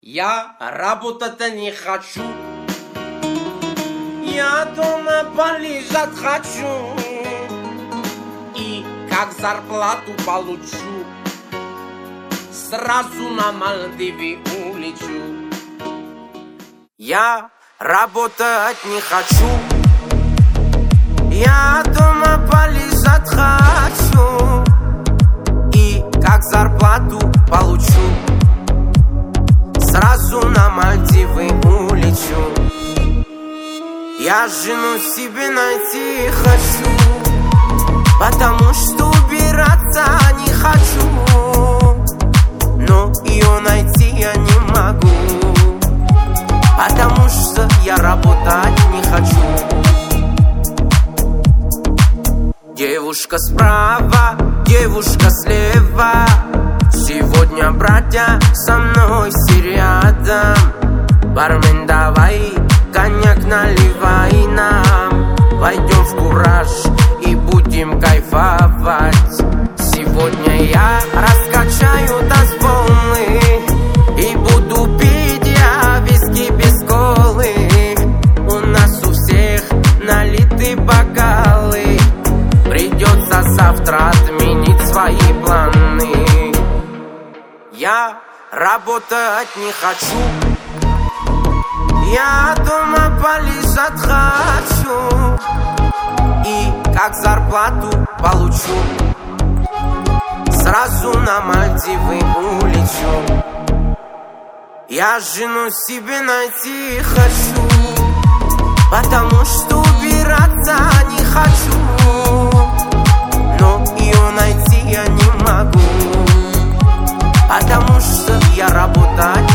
Я работать не хочу. Я дома полежать хочу. И как зарплату получу, сразу на Мальдивы улечу. Я работать не хочу. Я дома полежать хочу. И как зарплату получу, сразу на Мальдивы улечу. Я жену себе найти хочу, потому что убираться не хочу. Но ее найти я не могу, потому что я работать не хочу. Девушка справа, девушка слева. Сегодня, братья, со мной все рядом. Бармен, давай коньяк наливай нам. Войдем в кураж и будем кайфовать. Сегодня я раскачаю танцполы и буду пить я виски без колы. У нас у всех налиты бокалы. Придется завтра отменить свои планы. Я работать не хочу. Я дома полежать хочу. И как зарплату получу, сразу на Мальдивы улечу. Я жену себе найти хочу, потому что убираться не хочу. Но ее найти я не могу, потому что я работать